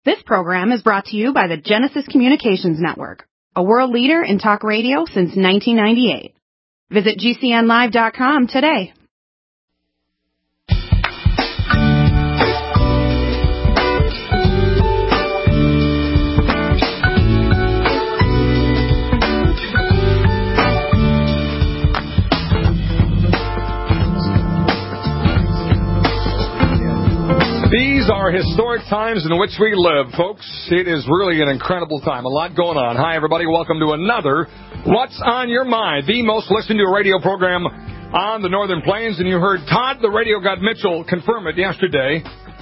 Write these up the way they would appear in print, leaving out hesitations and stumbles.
This program is brought to you by the Genesis Communications Network, a world leader in talk radio since 1998. Visit GCNlive.com today. These are historic times in which we live, folks. It is really an incredible time. A lot going on. Hi, everybody. Welcome to another What's on Your Mind, the most listened to radio program on the Northern Plains. And you heard Todd, the Radio God Mitchell, confirm it yesterday.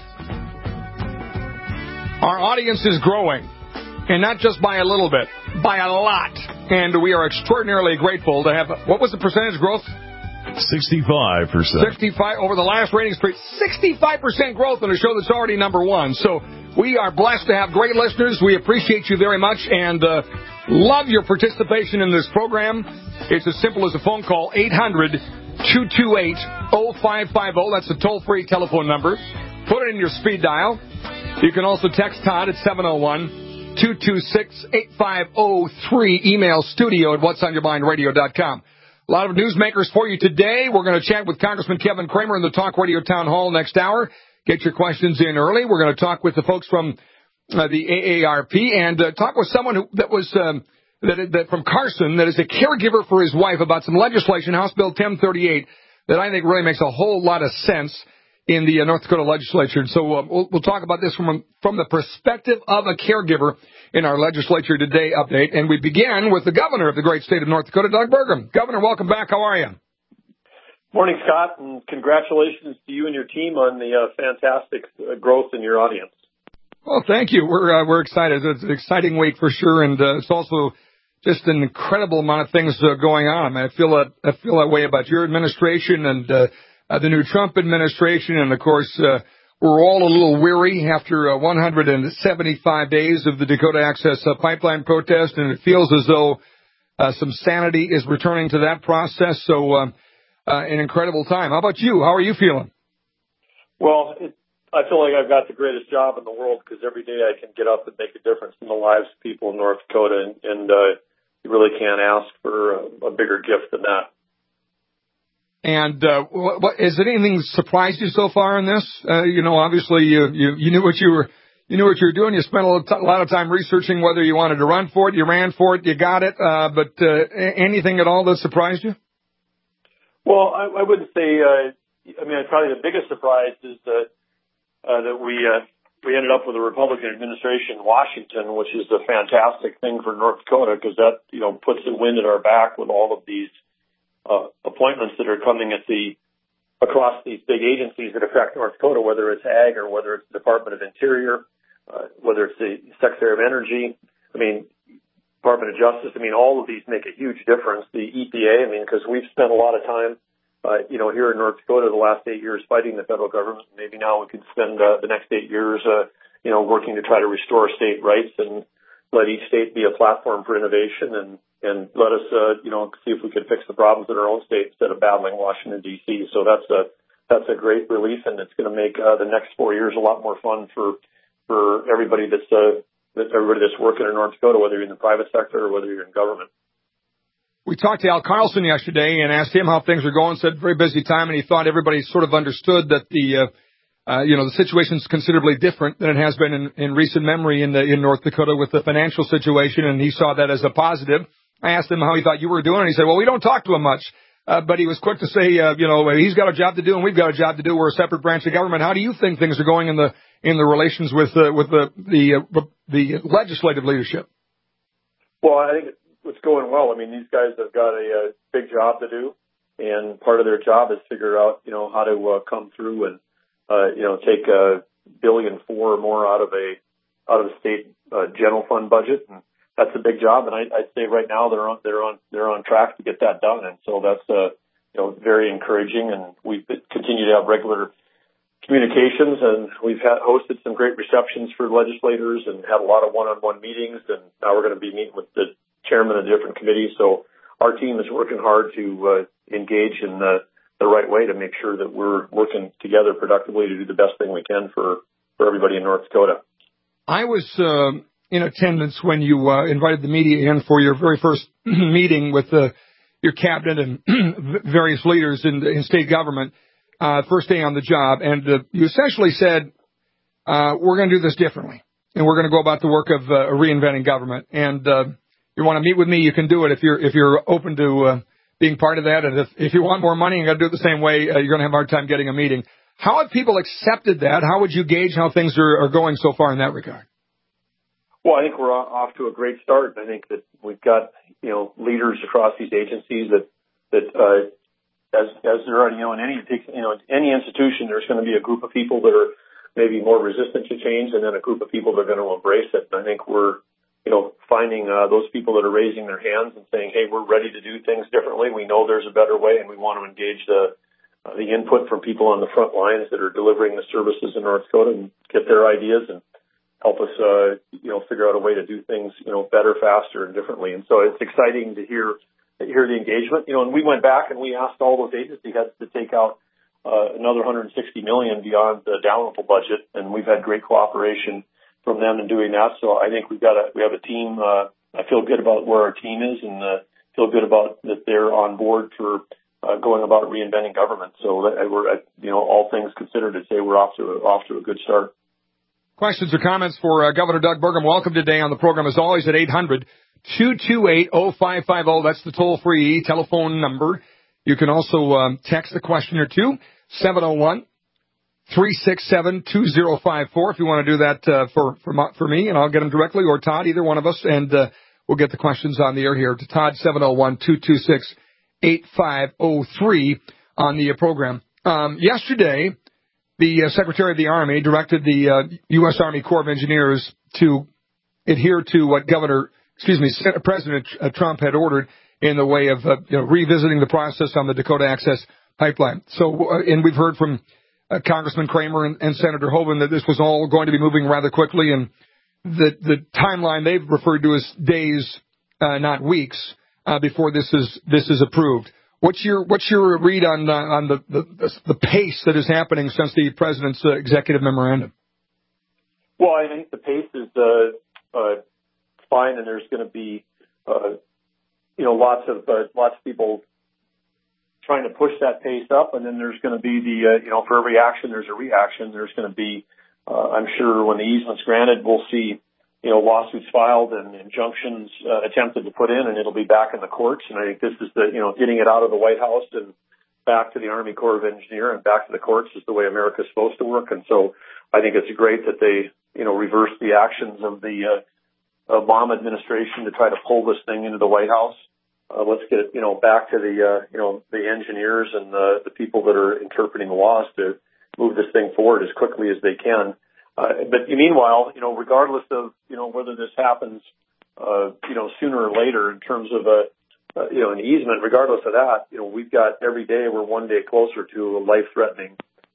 Our audience is growing, and not just by a little bit, by a lot. And we are extraordinarily grateful to have, what was the percentage growth? 65%. 65 over the last ratings period. 65% growth on a show that's already number one. So we are blessed to have great listeners. We appreciate you very much and love your participation in this program. It's as simple as a phone call, 800-228-0550. That's a toll-free telephone number. Put it in your speed dial. You can also text Todd at 701-226-8503. Email studio@whatsonyourmindradio.com. A lot of newsmakers for you today. We're going to chat with Congressman Kevin Cramer in the Talk Radio Town Hall next hour. Get your questions in early. We're going to talk with the folks from the AARP and talk with someone from Carson that is a caregiver for his wife about some legislation, House Bill 1038, that I think really makes a whole lot of sense in the North Dakota legislature. So we'll talk about this from the perspective of a caregiver in our legislature today update. And we begin with the governor of the great state of North Dakota, Doug Burgum. Governor, welcome back. How are you? Morning, Scott, and congratulations to you and your team on the fantastic growth in your audience. Well, thank you. We're excited. It's an exciting week for sure, and it's also just an incredible amount of things going on. I feel that way about your administration and the new Trump administration, and of course, we're all a little weary after 175 days of the Dakota Access Pipeline protest, and it feels as though some sanity is returning to that process. So, an incredible time. How about you? How are you feeling? Well, I feel like I've got the greatest job in the world because every day I can get up and make a difference in the lives of people in North Dakota, and you really can't ask for a bigger gift than that. And has anything surprised you so far in this? Obviously you knew what you were doing. You spent a lot of time researching whether you wanted to run for it. You ran for it. You got it. But anything at all that surprised you? Well, I wouldn't say. Probably the biggest surprise is that we ended up with a Republican administration in Washington, which is a fantastic thing for North Dakota because that puts the wind at our back with all of these appointments that are coming across these big agencies that affect North Dakota, whether it's Ag or whether it's the Department of Interior, whether it's the Secretary of Energy, Department of Justice. All of these make a huge difference. The EPA, because we've spent a lot of time, here in North Dakota the last 8 years fighting the federal government. Maybe now we could spend the next 8 years, working to try to restore state rights and let each state be a platform for innovation and let us, see if we could fix the problems in our own state instead of battling Washington, D.C. So that's a great relief, and it's going to make the next 4 years a lot more fun for everybody that's working in North Dakota, whether you're in the private sector or whether you're in government. We talked to Al Carlson yesterday and asked him how things are going. Said very busy time, and he thought everybody sort of understood that the situation is considerably different than it has been in recent memory in North Dakota with the financial situation, and he saw that as a positive. I asked him how he thought you were doing, and he said, well, we don't talk to him much. But he was quick to say, he's got a job to do and we've got a job to do. We're a separate branch of government. How do you think things are going in the relations with the legislative leadership? Well, I think it's going well. These guys have got a big job to do, and part of their job is figure out, how to come through and, take $1.4 billion or more out of the state general fund budget. And that's a big job, and I'd say right now they're on track to get that done, and so that's very encouraging. And we continue to have regular communications, and we've hosted some great receptions for legislators and had a lot of one-on-one meetings. And now we're going to be meeting with the chairman of different committees. So our team is working hard to engage in the right way to make sure that we're working together productively to do the best thing we can for everybody in North Dakota. I was in attendance when you invited the media in for your very first meeting with your cabinet and various leaders in state government, first day on the job. And you essentially said, we're going to do this differently, and we're going to go about the work of reinventing government. And you want to meet with me, you can do it if you're open to being part of that. And if you want more money and got to do it the same way, you're going to have a hard time getting a meeting. How have people accepted that? How would you gauge how things are going so far in that regard? Well, I think we're off to a great start. I think that we've got, leaders across these agencies that as there are, in any institution, there's going to be a group of people that are maybe more resistant to change, and then a group of people that are going to embrace it. And I think we're, finding those people that are raising their hands and saying, hey, we're ready to do things differently. We know there's a better way, and we want to engage the input from people on the front lines that are delivering the services in North Dakota and get their ideas and help us, figure out a way to do things, better, faster, and differently. And so it's exciting to hear the engagement. And we went back and we asked all those agency heads to take out another $160 million beyond the Dalrymple budget, and we've had great cooperation from them in doing that. So I think we have a team. I feel good about where our team is, and feel good about that they're on board for going about reinventing government. So we're, all things considered, I'd say we're off to a good start. Questions or comments for Governor Doug Burgum? Welcome today on the program, as always, at 800-228-0550. That's the toll-free telephone number. You can also text a question or two, 701-367-2054, if you want to do that for me, and I'll get them directly, or Todd, either one of us, and we'll get the questions on the air here to Todd, 701-226-8503 on the program. Yesterday, the Secretary of the Army directed the U.S. Army Corps of Engineers to adhere to what President Trump had ordered in the way of revisiting the process on the Dakota Access Pipeline. So, and we've heard from Congressman Kramer and Senator Hoeven that this was all going to be moving rather quickly, and the timeline they've referred to as days, not weeks, before this is approved. What's your read on the pace that is happening since the president's executive memorandum? Well, I think the pace is fine, and there's going to be lots of people trying to push that pace up, and then there's going to be for every action there's a reaction. There's going to be I'm sure when the easement's granted, we'll see lawsuits filed and injunctions attempted to put in, and it'll be back in the courts. And I think this is getting it out of the White House and back to the Army Corps of Engineers and back to the courts is the way America's supposed to work. And so I think it's great that they, reverse the actions of the Obama administration to try to pull this thing into the White House. Let's get it, back to the engineers and the people that are interpreting the laws to move this thing forward as quickly as they can. But meanwhile, regardless of, whether this happens, sooner or later in terms of an easement, regardless of that, we've got every day we're one day closer to a life-threatening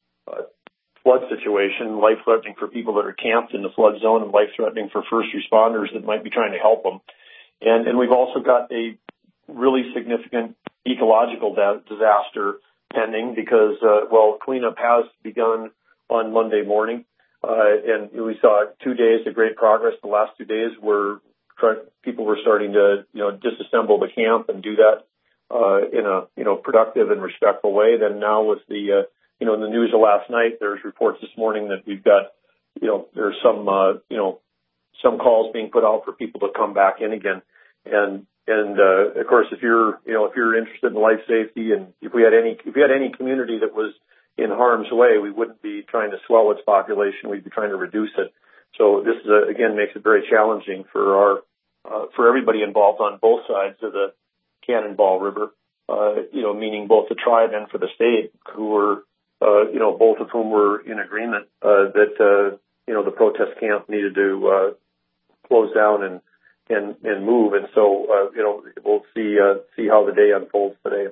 flood situation, life-threatening for people that are camped in the flood zone, and life-threatening for first responders that might be trying to help them. And we've also got a really significant ecological disaster pending because, cleanup has begun on Monday morning. And we saw 2 days of great progress. The last 2 days were people were starting to, disassemble the camp and do that in a, productive and respectful way. Then now with the, in the news of last night, there's reports this morning that we've got, there's some, some calls being put out for people to come back in again. And of course, if you're interested in life safety, and if we had any community that was in harm's way, we wouldn't be trying to swell its population. We'd be trying to reduce it. So this is again makes it very challenging for everybody involved on both sides of the Cannonball River. Meaning both the tribe and for the state, who were, both of whom were in agreement that the protest camp needed to close down and move. And so we'll see how the day unfolds today.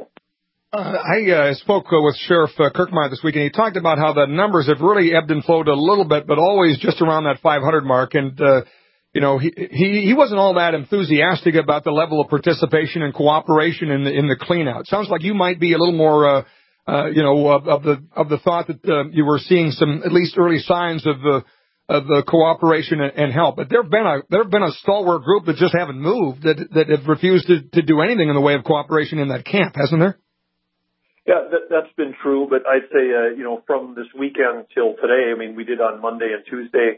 I spoke with Sheriff Kirkmeyer this week, and he talked about how the numbers have really ebbed and flowed a little bit, but always just around that 500 mark. And, he wasn't all that enthusiastic about the level of participation and cooperation in the clean-out. Sounds like you might be a little more, of the thought that you were seeing some at least early signs of cooperation and help. But there have been a stalwart group that just haven't moved, that have refused to do anything in the way of cooperation in that camp, hasn't there? Yeah, that's been true. But I'd say, from this weekend till today, I mean, we did on Monday and Tuesday.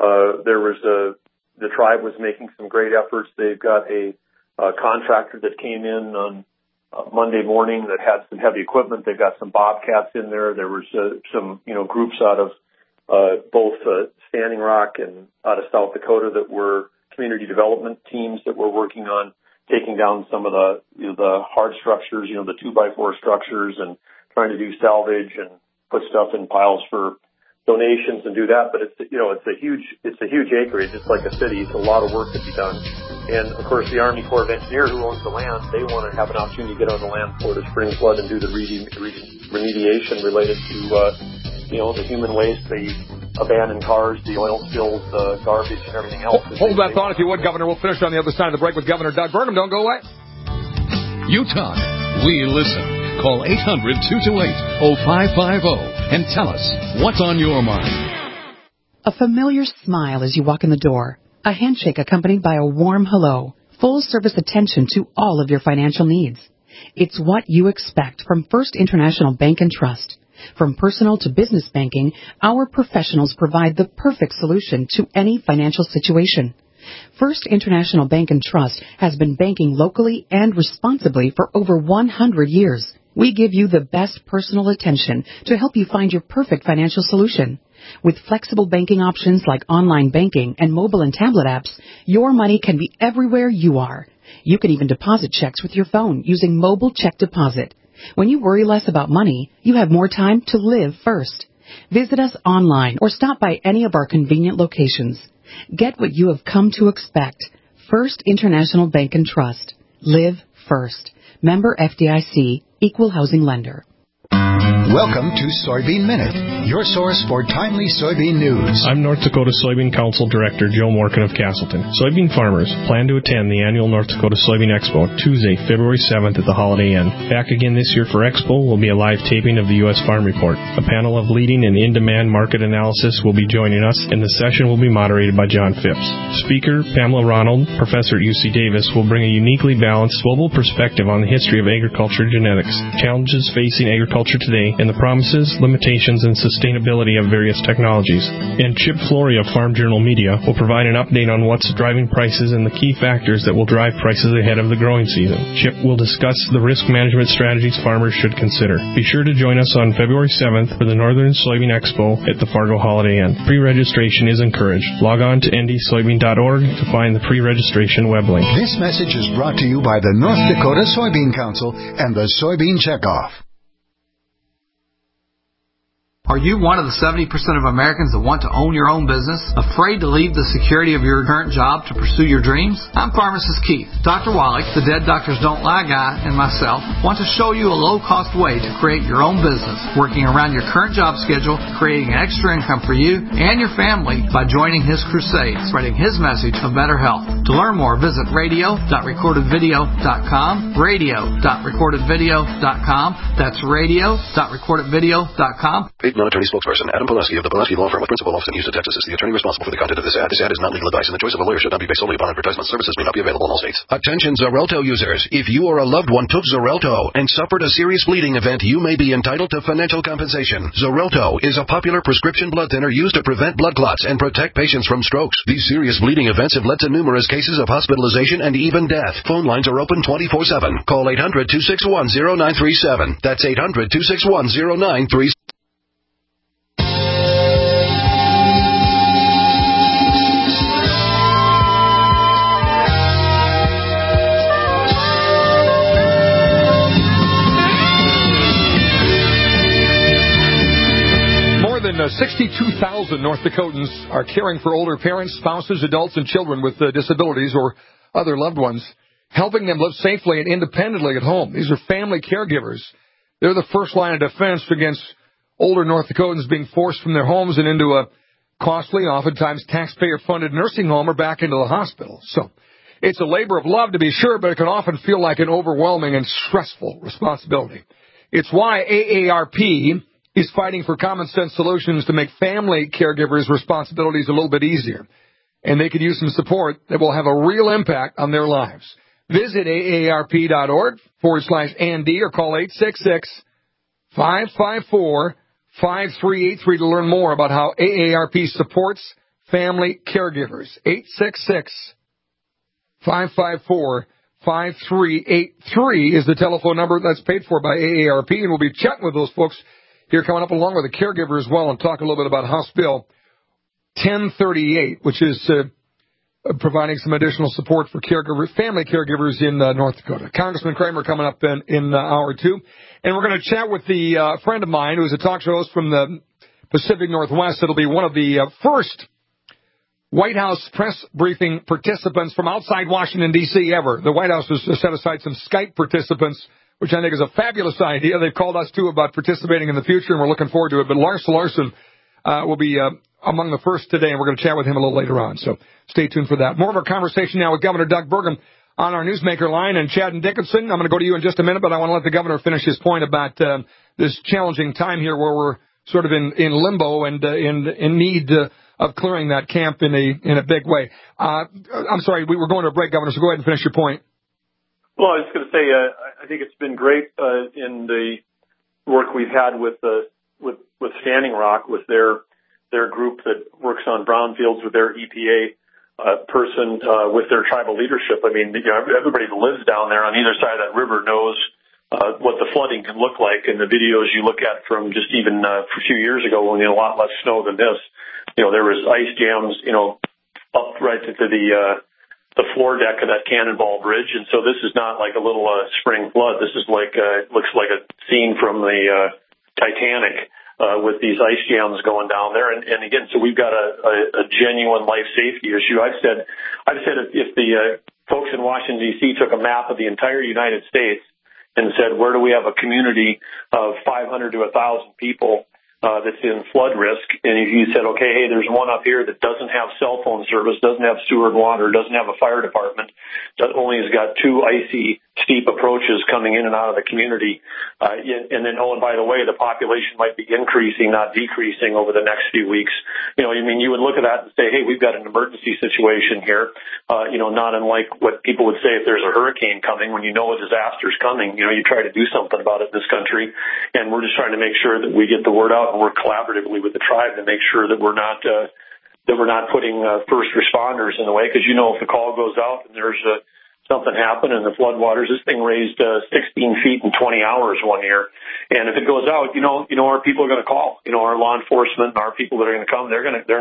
The tribe was making some great efforts. They've got a contractor that came in on Monday morning that had some heavy equipment. They've got some Bobcats in there. There was some groups out of both Standing Rock and out of South Dakota that were community development teams that were working on taking down some of the hard structures, the 2x4 structures, and trying to do salvage and put stuff in piles for donations and do that. But it's a huge acreage. It's like a city. It's a lot of work to be done. And of course, the Army Corps of Engineers, who owns the land, they want to have an opportunity to get on the land before the spring flood and do the remediation related to the human waste, the abandoned cars, the oil spills, the garbage, and everything else. Hold that thought, if you would, Governor. We'll finish on the other side of the break with Governor Doug Burnham. Don't go away. You talk, we listen. Call 800-228-0550 and tell us what's on your mind. A familiar smile as you walk in the door. A handshake accompanied by a warm hello. Full service attention to all of your financial needs. It's what you expect from First International Bank and Trust. From personal to business banking, our professionals provide the perfect solution to any financial situation. First International Bank and Trust has been banking locally and responsibly for over 100 years. We give you the best personal attention to help you find your perfect financial solution. With flexible banking options like online banking and mobile and tablet apps, your money can be everywhere you are. You can even deposit checks with your phone using mobile check deposit. When you worry less about money, you have more time to live first. Visit us online or stop by any of our convenient locations. Get what you have come to expect. First International Bank and Trust. Live first. Member FDIC, Equal Housing Lender. Welcome to Soybean Minute, your source for timely soybean news. I'm North Dakota Soybean Council Director Joe Morgan of Castleton. Soybean farmers plan to attend the annual North Dakota Soybean Expo Tuesday, February 7th at the Holiday Inn. Back again this year for Expo will be a live taping of the U.S. Farm Report. A panel of leading and in-demand market analysis will be joining us, and the session will be moderated by John Phipps. Speaker Pamela Ronald, professor at UC Davis, will bring a uniquely balanced global perspective on the history of agriculture genetics, challenges facing agriculture today, and the promises, limitations, and sustainability of various technologies. And Chip Flory of Farm Journal Media will provide an update on what's driving prices and the key factors that will drive prices ahead of the growing season. Chip will discuss the risk management strategies farmers should consider. Be sure to join us on February 7th for the Northern Soybean Expo at the Fargo Holiday Inn. Pre-registration is encouraged. Log on to ndsoybean.org to find the pre-registration web link. This message is brought to you by the North Dakota Soybean Council and the Soybean Checkoff. Are you one of the 70% of Americans that want to own your own business? Afraid to leave the security of your current job to pursue your dreams? I'm Pharmacist Keith. Dr. Wallach, the Dead Doctors Don't Lie guy, and myself want to show you a low-cost way to create your own business, working around your current job schedule, creating an extra income for you and your family by joining his crusade, spreading his message of better health. To learn more, visit radio.recordedvideo.com, radio.recordedvideo.com. That's radio.recordedvideo.com. Non-attorney spokesperson Adam Pileski of the Pileski Law Firm with principal office in Houston, Texas, is the attorney responsible for the content of this ad. This ad is not legal advice, and the choice of a lawyer should not be based solely upon advertisement. Services may not be available in all states. Attention Xarelto users. If you or a loved one took Xarelto and suffered a serious bleeding event, you may be entitled to financial compensation. Xarelto is a popular prescription blood thinner used to prevent blood clots and protect patients from strokes. These serious bleeding events have led to numerous cases of hospitalization and even death. Phone lines are open 24/7. Call 800-261-0937. That's 800-261-0937. More than 62,000 North Dakotans are caring for older parents, spouses, adults, and children with disabilities or other loved ones, helping them live safely and independently at home. These are family caregivers. They're the first line of defense against older North Dakotans being forced from their homes and into a costly, oftentimes taxpayer-funded nursing home or back into the hospital. So it's a labor of love, to be sure, but it can often feel like an overwhelming and stressful responsibility. It's why AARP He's fighting for common sense solutions to make family caregivers' responsibilities a little bit easier. And they could use some support that will have a real impact on their lives. Visit aarp.org/Andy or call 866-554-5383 to learn more about how AARP supports family caregivers. 866-554-5383 is the telephone number that's paid for by AARP, and we'll be chatting with those folks here coming up along with a caregiver as well and talk a little bit about House Bill 1038, which is providing some additional support for family caregivers in North Dakota. Congressman Kramer coming up in hour two. And we're going to chat with the friend of mine who's a talk show host from the Pacific Northwest. It'll be one of the first White House press briefing participants from outside Washington, D.C. ever. The White House has set aside some Skype participants, which I think is a fabulous idea. They've called us, too, about participating in the future, and we're looking forward to it. But Lars Larson will be among the first today, and we're going to chat with him a little later on. So stay tuned for that. More of our conversation now with Governor Doug Burgum on our Newsmaker line. And Chad and Dickinson, I'm going to go to you in just a minute, but I want to let the governor finish his point about this challenging time here where we're sort of in limbo and in need of clearing that camp in a big way. I'm sorry, we were going to a break, Governor, so go ahead and finish your point. Well, I was going to say, I think it's been great in the work we've had with Standing Rock, with their group that works on brownfields, with their EPA person, with their tribal leadership. I mean, everybody that lives down there on either side of that river knows what the flooding can look like. And the videos you look at from just even a few years ago when we had a lot less snow than this, there was ice jams, up right to the floor deck of that Cannonball Bridge. And so this is not like a little spring flood. This is like looks like a scene from the Titanic with these ice jams going down there. And again, so we've got a genuine life safety issue. I've said if the folks in Washington, D.C. took a map of the entire United States and said, where do we have a community of 500 to 1,000 people that's in flood risk, and if you said, okay, hey, there's one up here that doesn't have cell phone service, doesn't have sewer and water, doesn't have a fire department, that only has got two icy, steep approaches coming in and out of the community, and then, and by the way, the population might be increasing, not decreasing over the next few weeks. You would look at that and say, hey, we've got an emergency situation here, not unlike what people would say if there's a hurricane coming. When you know a disaster's coming, you try to do something about it in this country, and we're just trying to make sure that we get the word out and work collaboratively with the tribe to make sure that we're not putting first responders in the way. Because if the call goes out and there's something happen in the floodwaters, this thing raised 16 feet in 20 hours one year, and if it goes out, our people are going to call. Our law enforcement, our people that are going to come, they're going to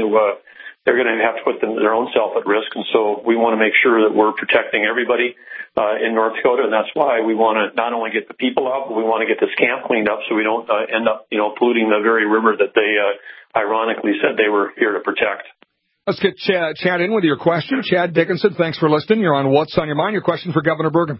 have to put their own self at risk. And so we want to make sure that we're protecting everybody in North Dakota, and that's why we want to not only get the people out, but we want to get this camp cleaned up so we don't end up, polluting the very river that they ironically said they were here to protect. Let's get Chad in with your question. Chad Dickinson, thanks for listening. You're on What's on Your Mind. Your question for Governor Burgum.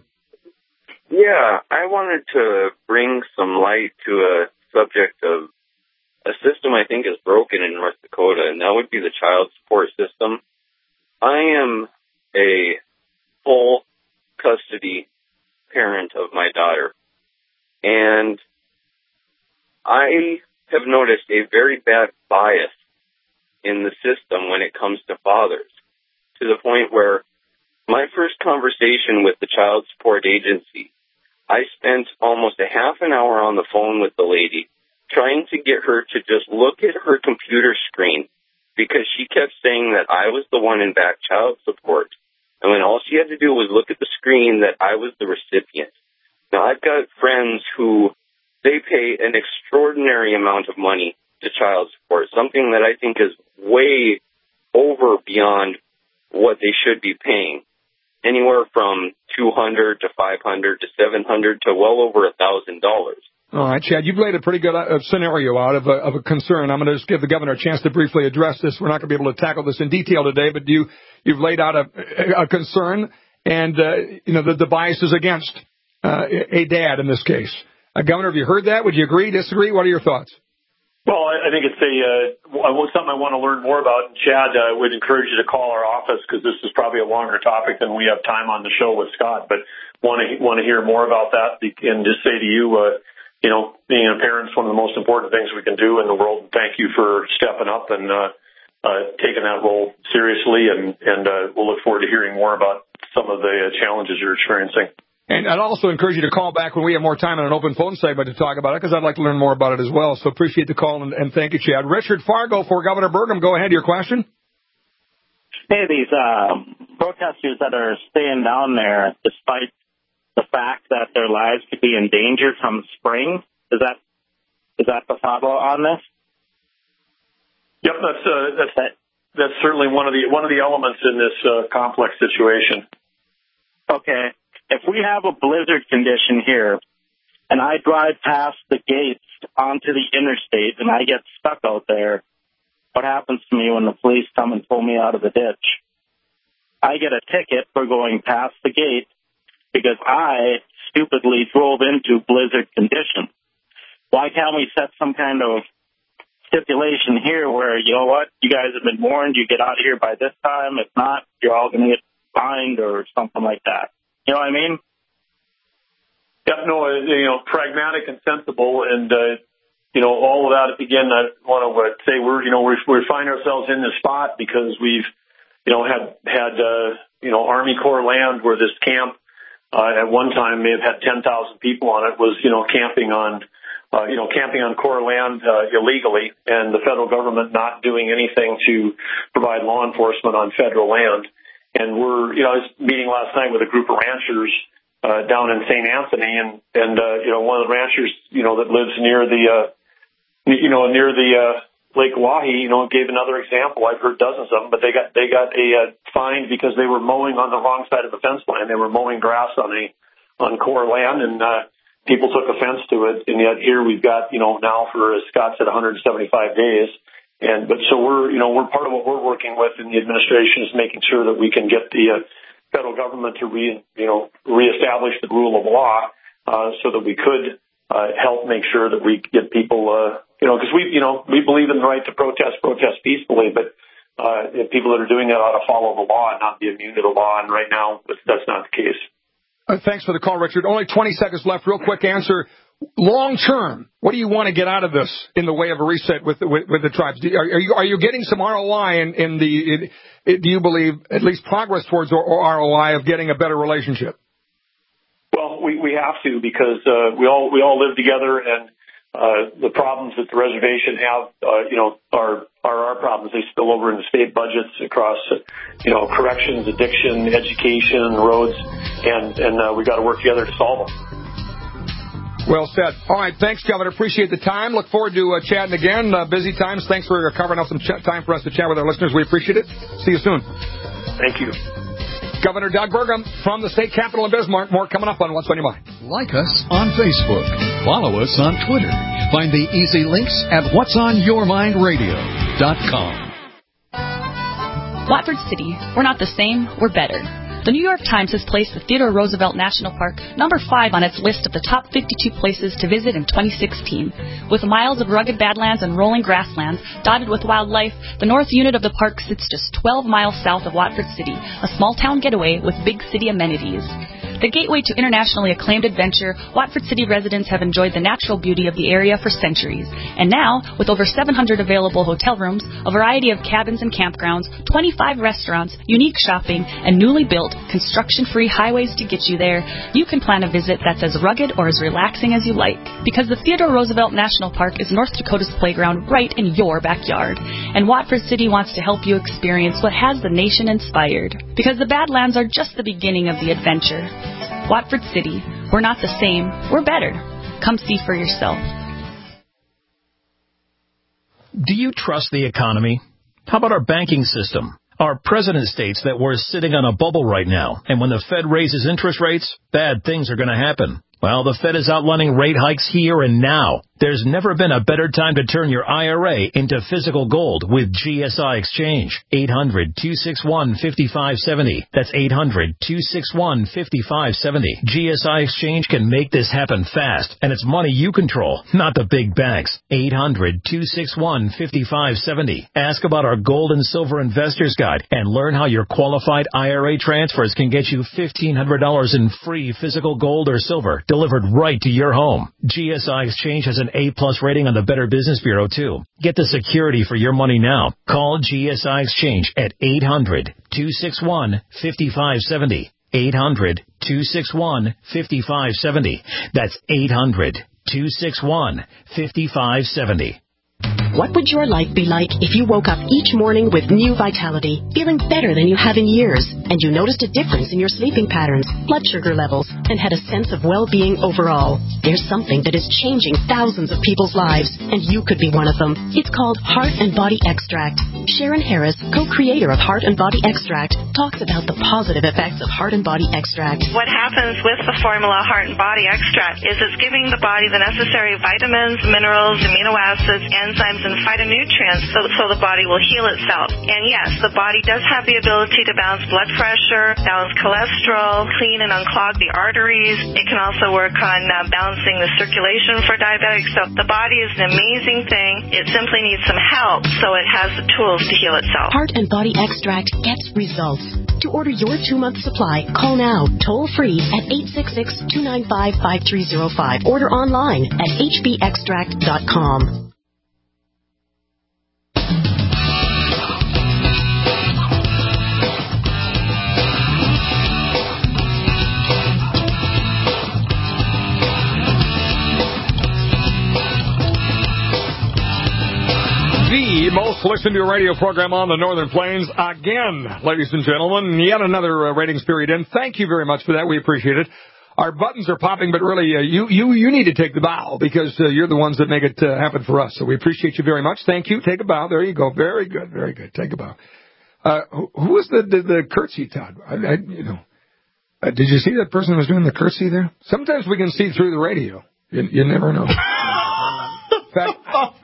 Yeah, I wanted to bring some light to a subject of a system I think is broken in North Dakota, and that would be the child support system. I am a full custody parent of my daughter, and I have noticed a very bad bias in the system when it comes to fathers, to the point where my first conversation with the child support agency, I spent almost a half an hour on the phone with the lady trying to get her to just look at her computer screen, because she kept saying that I was the one in back child support. And when all she had to do was look at the screen, that I was the recipient. Now, I've got friends who, they pay an extraordinary amount of money to child support, something that I think is way over beyond what they should be paying. Anywhere from $200 to $500 to $700 to well over $1,000. All right, Chad, you've laid a pretty good scenario out of a concern. I'm going to just give the governor a chance to briefly address this. We're not going to be able to tackle this in detail today, but you've laid out a concern, and the bias is against a dad in this case. Governor, have you heard that? Would you agree, disagree? What are your thoughts? Well, I think it's something I want to learn more about. And Chad, would encourage you to call our office, because this is probably a longer topic than we have time on the show with Scott. But want to hear more about that, and just say to you, being a parent is one of the most important things we can do in the world. Thank you for stepping up and taking that role seriously, and we'll look forward to hearing more about some of the challenges you're experiencing. And I'd also encourage you to call back when we have more time in an open phone segment to talk about it, because I'd like to learn more about it as well. So appreciate the call, and thank you, Chad. Richard Fargo for Governor Burgum. Go ahead, your question. Hey, these protesters that are staying down there, despite the fact that their lives could be in danger come spring, is that the follow on this? Yep, that's certainly one of the elements in this complex situation. Okay. If we have a blizzard condition here and I drive past the gates onto the interstate and I get stuck out there, what happens to me when the police come and pull me out of the ditch? I get a ticket for going past the gate because I stupidly drove into blizzard conditions. Why can't we set some kind of stipulation here where, you know what, you guys have been warned, you get out of here by this time. If not, you're all going to get fined or something like that. You know what I mean? Yeah, no, pragmatic and sensible, and all of that. Again, I want to say we find ourselves in this spot because we've had Army Corps land where this camp at one time may have had 10,000 people on it was camping on Corps land illegally, and the federal government not doing anything to provide law enforcement on federal land. And I was meeting last night with a group of ranchers down in St. Anthony, and one of the ranchers, that lives near the Lake Wahi, gave another example. I've heard dozens of them, but they got a fine because they were mowing on the wrong side of the fence line. They were mowing grass on Corps land, and people took offense to it. And yet here we've got, now for, as Scott said, 175 days. So we're part of what we're working with in the administration is making sure that we can get the federal government to reestablish the rule of law, so that we could help make sure that we get people, because we believe in the right to protest peacefully, but people that are doing that ought to follow the law and not be immune to the law. And right now, that's not the case. Thanks for the call, Richard. Only 20 seconds left. Real quick answer. Long term, what do you want to get out of this in the way of a reset with the tribes? Are you getting some ROI do you believe at least progress towards ROI of getting a better relationship? Well, we have to, because we all live together, and the problems that the reservation have, are our problems. They spill over into state budgets across, corrections, addiction, education, roads, and we got to work together to solve them. Well said. All right, thanks, Governor. Appreciate the time. Look forward to chatting again. Busy times. Thanks for carving out some time for us to chat with our listeners. We appreciate it. See you soon. Thank you. Governor Doug Burgum from the state capital in Bismarck. More coming up on What's on Your Mind. Like us on Facebook. Follow us on Twitter. Find the easy links at whatsonyourmindradio.com. Watford City. We're not the same. We're better. The New York Times has placed the Theodore Roosevelt National Park number 5 on its list of the top 52 places to visit in 2016. With miles of rugged badlands and rolling grasslands dotted with wildlife, the north unit of the park sits just 12 miles south of Watford City, a small-town getaway with big city amenities. The gateway to internationally acclaimed adventure, Watford City residents have enjoyed the natural beauty of the area for centuries. And now, with over 700 available hotel rooms, a variety of cabins and campgrounds, 25 restaurants, unique shopping, and newly built, construction-free highways to get you there, you can plan a visit that's as rugged or as relaxing as you like. Because the Theodore Roosevelt National Park is North Dakota's playground right in your backyard. And Watford City wants to help you experience what has the nation inspired. Because the Badlands are just the beginning of the adventure. Watford City. We're not the same. We're better. Come see for yourself. Do you trust the economy? How about our banking system? Our president states that we're sitting on a bubble right now, and when the Fed raises interest rates, bad things are going to happen. Well, the Fed is outlining rate hikes here and now. There's never been a better time to turn your IRA into physical gold with GSI Exchange. 800-261-5570. That's 800-261-5570. GSI Exchange can make this happen fast, and it's money you control, not the big banks. 800-261-5570. Ask about our Gold and Silver Investors Guide and learn how your qualified IRA transfers can get you $1,500 in free physical gold or silver delivered right to your home. GSI Exchange has an A-plus rating on the Better Business Bureau, too. Get the security for your money now. Call GSI Exchange at 800-261-5570. 800-261-5570. That's 800-261-5570. What would your life be like if you woke up each morning with new vitality, feeling better than you have in years, and you noticed a difference in your sleeping patterns, blood sugar levels, and had a sense of well-being overall? There's something that is changing thousands of people's lives, and you could be one of them. It's called Heart and Body Extract. Sharon Harris, co-creator of Heart and Body Extract, talks about the positive effects of Heart and Body Extract. What happens with the formula Heart and Body Extract is it's giving the body the necessary vitamins, minerals, amino acids, enzymes, and phytonutrients so the body will heal itself. And yes, the body does have the ability to balance blood pressure, balance cholesterol, clean and unclog the arteries. It can also work on balancing the circulation for diabetics. So the body is an amazing thing. It simply needs some help so it has the tools to heal itself. Heart and Body Extract gets results. To order your 2-month supply, call now, toll free at 866-295-5305. Order online at hbextract.com. The most listened to radio program on the Northern Plains. Again, ladies and gentlemen, yet another ratings period in. Thank you very much for that. We appreciate it. Our buttons are popping, but really, you need to take the bow because you're the ones that make it happen for us. So we appreciate you very much. Thank you. Take a bow. There you go. Very good. Very good. Take a bow. Who was the curtsy, Todd? Did you see that person who was doing the curtsy there? Sometimes we can see through the radio. You never know. In fact,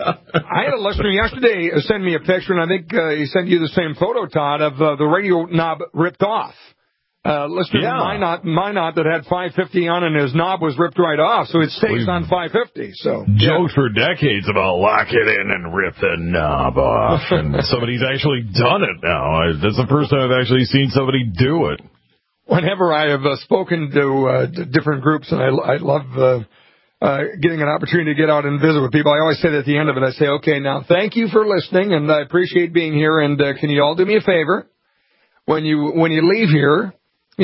I had a listener yesterday send me a picture, and I think he sent you the same photo, Todd, of the radio knob ripped off. Listener, yeah. my knot that had 550 on and his knob was ripped right off, so it stays on 550. So joked for decades about lock it in and rip the knob off, and somebody's actually done it now. That's the first time I've actually seen somebody do it. Whenever I have spoken to different groups, and I love getting an opportunity to get out and visit with people, I always say that at the end of it, I say, okay, now thank you for listening, and I appreciate being here, and can you all do me a favor? When you leave here,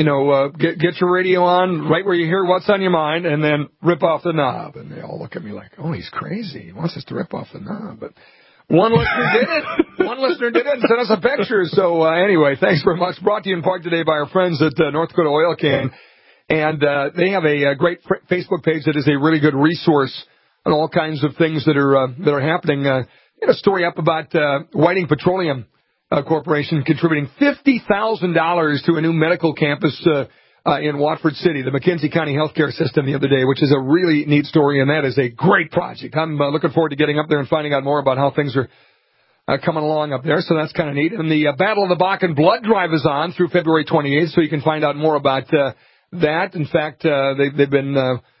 get your radio on right where you hear what's on your mind, and then rip off the knob. And they all look at me like, oh, he's crazy. He wants us to rip off the knob. But one listener did it. One listener did it and sent us a picture. So anyway, thanks very much. Brought to you in part today by our friends at North Dakota Oil Can. And they have a great Facebook page that is a really good resource on all kinds of things that are happening. A story up about Whiting Petroleum Corporation contributing $50,000 to a new medical campus in Watford City, the McKenzie County Healthcare System the other day, which is a really neat story, and that is a great project. I'm looking forward to getting up there and finding out more about how things are coming along up there, so that's kind of neat. And the Battle of the Bakken blood drive is on through February 28th, so you can find out more about that. In fact, they've been,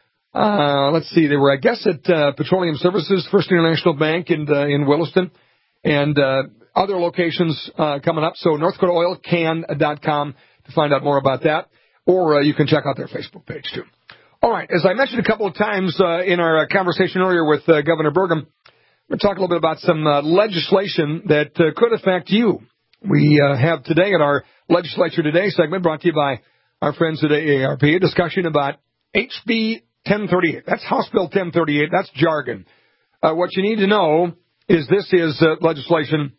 let's see, they were, I guess, at Petroleum Services, First International Bank in Williston, and other locations coming up. So NorthDakotaOilCan.com to find out more about that, or you can check out their Facebook page too. All right, as I mentioned a couple of times in our conversation earlier with Governor Burgum, we're going to talk a little bit about some legislation that could affect you. We have today in our Legislature Today segment, brought to you by our friends at AARP, a discussion about HB 1038. That's House Bill 1038. That's jargon. What you need to know is this is legislation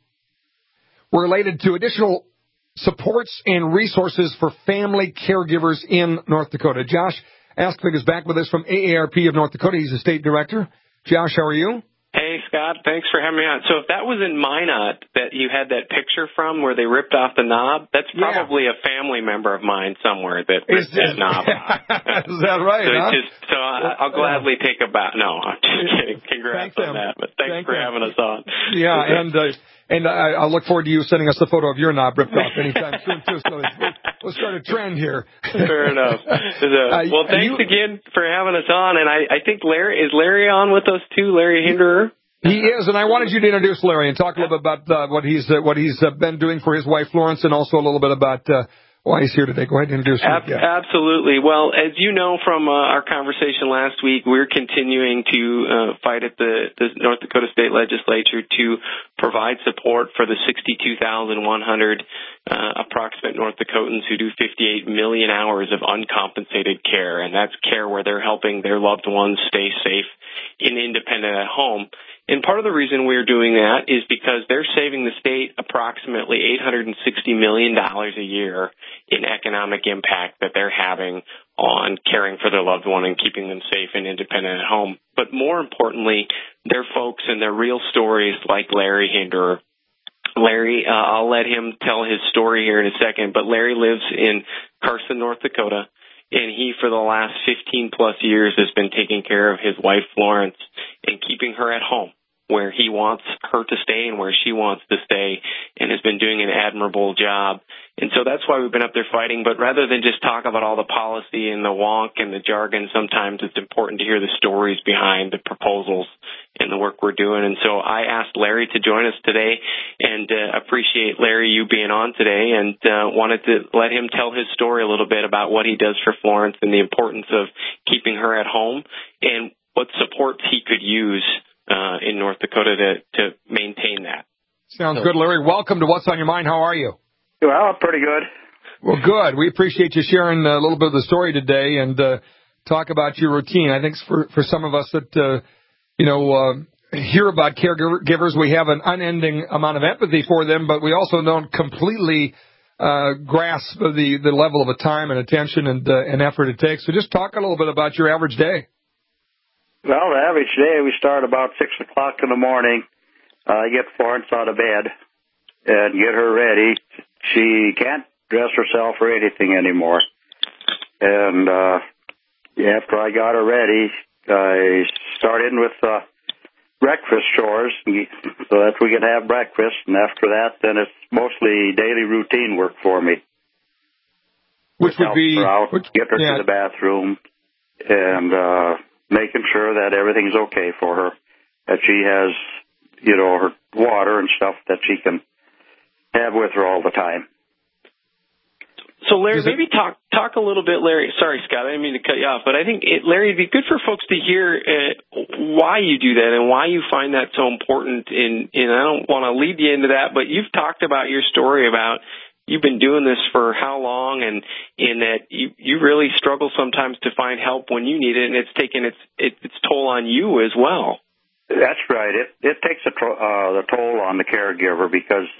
related to additional supports and resources for family caregivers in North Dakota. Josh Askvig is back with us from AARP of North Dakota. He's the state director. Josh, how are you? Hey, Scott, thanks for having me on. So if that was in Minot that you had that picture from where they ripped off the knob, that's probably a family member of mine somewhere that ripped that knob off. Is that right, So I'll gladly take a bow. No, I'm just kidding. Congrats on that, but thanks for having us on. Yeah, and I look forward to you sending us the photo of your knob ripped off anytime soon, too. So we'll start a trend here. Fair enough. Well, thanks again for having us on. And I think is Larry on with us, too, Larry Hinderer? He is, and I wanted you to introduce Larry and talk a little bit about what he's been doing for his wife, Florence, and also a little bit about why he's here today. Go ahead and introduce him. Absolutely. Well, as you know from our conversation last week, we're continuing to fight at the North Dakota State Legislature to provide support for the 62,100 approximate North Dakotans who do 58 million hours of uncompensated care, and that's care where they're helping their loved ones stay safe and independent at home. And part of the reason we're doing that is because they're saving the state approximately $860 million a year in economic impact that they're having on caring for their loved one and keeping them safe and independent at home. But more importantly, they're folks and their real stories like Larry Hinderer. Larry, I'll let him tell his story here in a second, but Larry lives in Carson, North Dakota. And he, for the last 15-plus years, has been taking care of his wife, Florence, and keeping her at home where he wants her to stay and where she wants to stay, and has been doing an admirable job. And so that's why we've been up there fighting. But rather than just talk about all the policy and the wonk and the jargon, sometimes it's important to hear the stories behind the proposals and the work we're doing. And so I asked Larry to join us today, and appreciate, Larry, you being on today, and wanted to let him tell his story a little bit about what he does for Florence and the importance of keeping her at home and what supports he could use in North Dakota to maintain that. Sounds good, Larry. Welcome to What's on Your Mind. How are you? Well, pretty good. Well, good. We appreciate you sharing a little bit of the story today and talk about your routine. I think for some of us that, hear about caregivers, we have an unending amount of empathy for them, but we also don't completely grasp the level of time and attention and effort it takes. So just talk a little bit about your average day. Well, the average day, we start about 6 o'clock in the morning. I get Florence out of bed and get her ready. She can't dress herself or anything anymore. And after I got her ready, I start in with breakfast chores so that we can have breakfast. And after that, then it's mostly daily routine work for me. Which would be... Get her to the bathroom and making sure that everything's okay for her, that she has, her water and stuff that she can have with her all the time. So, Larry, maybe talk a little bit, Larry. Sorry, Scott, I didn't mean to cut you off, but I think, Larry, it'd be good for folks to hear why you do that and why you find that so important. And I don't want to lead you into that, but you've talked about your story about you've been doing this for how long, and in that you really struggle sometimes to find help when you need it, and it's taken its toll on you as well. That's right. It takes the toll on the caregiver because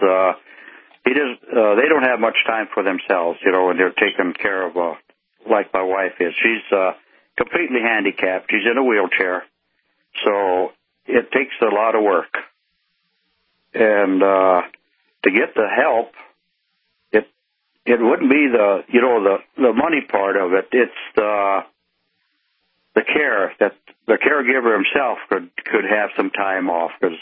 they don't have much time for themselves, when they're taken care of, like my wife is. She's completely handicapped. She's in a wheelchair, so it takes a lot of work. And to get the help, it wouldn't be the money part of it. It's the care that the caregiver himself could have some time off, because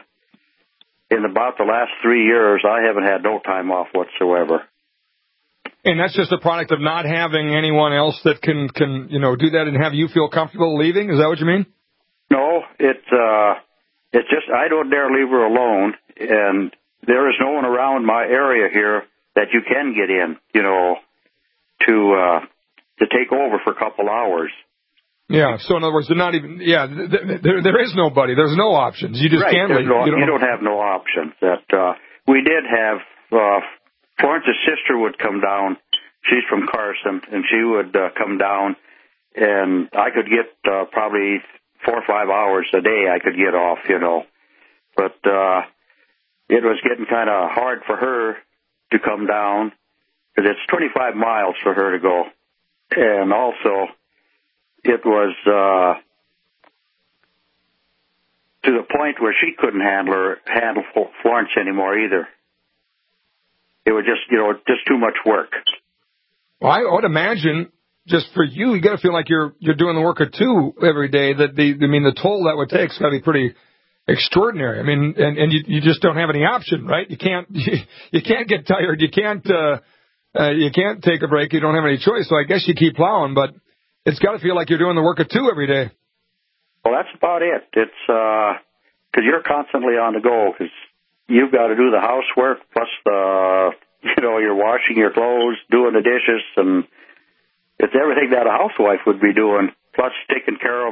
in about the last 3 years, I haven't had no time off whatsoever. And that's just a product of not having anyone else that can do that and have you feel comfortable leaving? Is that what you mean? No, it's just I don't dare leave her alone, and there is no one around my area here that you can get in, to take over for a couple hours. Yeah, so in other words, they're not even, there is nobody. There's no options. You just can't leave. You don't have no options. We did have, Florence's sister would come down. She's from Carson, and she would come down, and I could get probably 4 or 5 hours a day I could get off, But it was getting kind of hard for her to come down, because it's 25 miles for her to go. And also, it was to the point where she couldn't handle Florence anymore either. It was just too much work. Well, I would imagine just for you got to feel like you're doing the work of two every day. The toll that would take is got to be pretty extraordinary. I mean, and you just don't have any option, right? You can't get tired. You can't take a break. You don't have any choice. So I guess you keep plowing, but it's got to feel like you're doing the work of two every day. Well, that's about it. It's because you're constantly on the go because you've got to do the housework plus you're washing your clothes, doing the dishes, and it's everything that a housewife would be doing, plus taking care of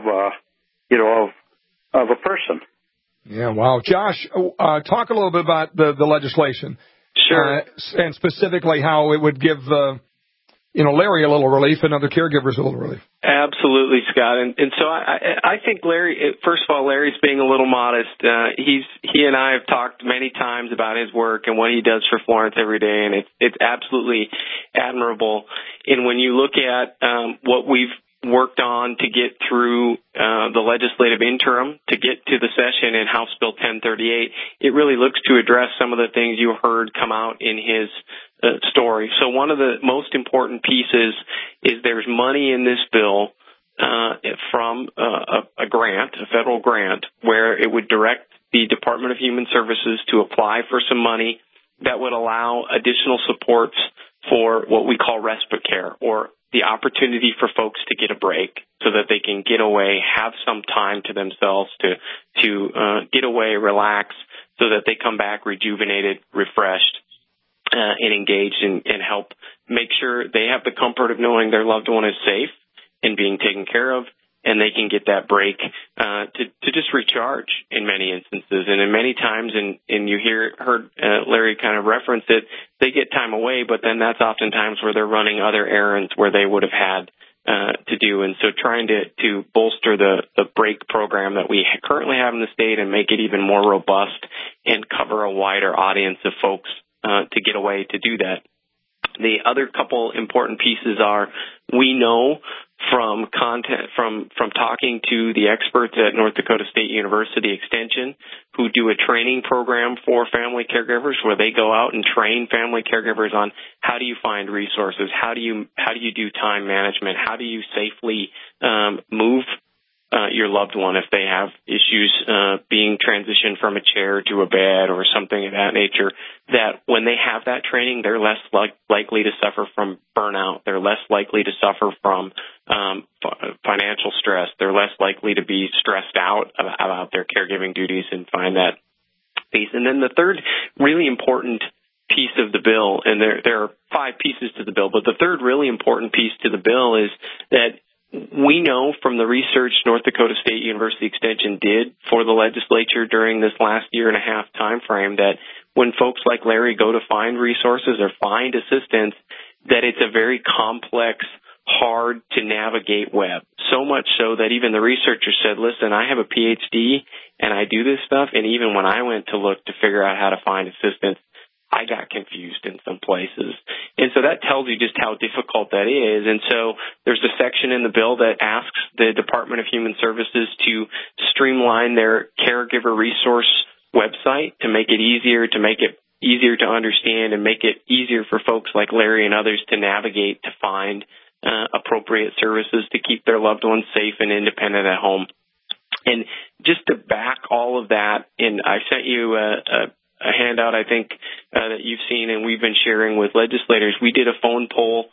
a person. Yeah, wow. Josh, talk a little bit about the legislation. Sure. And specifically how it would give, Larry a little relief and other caregivers a little relief. Absolutely, Scott. And so I think Larry, first of all, Larry's being a little modest. He and I have talked many times about his work and what he does for Florence every day, and it's absolutely admirable. And when you look at what we've worked on to get through the legislative interim to get to the session in House Bill 1038, it really looks to address some of the things you heard come out in his story. So one of the most important pieces is there's money in this bill from a grant, a federal grant, where it would direct the Department of Human Services to apply for some money that would allow additional supports for what we call respite care, or the opportunity for folks to get a break so that they can get away, have some time to themselves to get away, relax, so that they come back rejuvenated, refreshed, and engaged and help make sure they have the comfort of knowing their loved one is safe and being taken care of, and they can get that break to just recharge in many instances. And in many times, and you heard Larry kind of reference it, they get time away, but then that's oftentimes where they're running other errands where they would have had to do. And so trying to bolster the break program that we currently have in the state and make it even more robust and cover a wider audience of folks to get away to do that. The other couple important pieces are, we know from talking to the experts at North Dakota State University Extension, who do a training program for family caregivers where they go out and train family caregivers on how do you find resources, how do you do time management, how do you safely move your loved one if they have issues being transitioned from a chair to a bed or something of that nature, that when they have that training, they're less likely to suffer from burnout. They're less likely to suffer from financial stress. They're less likely to be stressed out about their caregiving duties and find that piece. And then the third really important piece of the bill, and there are 5 pieces to the bill, but the third really important piece to the bill is that we know from the research North Dakota State University Extension did for the legislature during this last year and a half time frame that when folks like Larry go to find resources or find assistance, that it's a very complex, hard to navigate web. So much so that even the researcher said, listen, I have a PhD and I do this stuff, and even when I went to look to figure out how to find assistance, I got confused in some places. And so that tells you just how difficult that is. And so there's a section in the bill that asks the Department of Human Services to streamline their caregiver resource website to make it easier to understand and make it easier for folks like Larry and others to navigate, to find appropriate services to keep their loved ones safe and independent at home. And just to back all of that, and I sent you a handout, I think, that you've seen and we've been sharing with legislators. We did a phone poll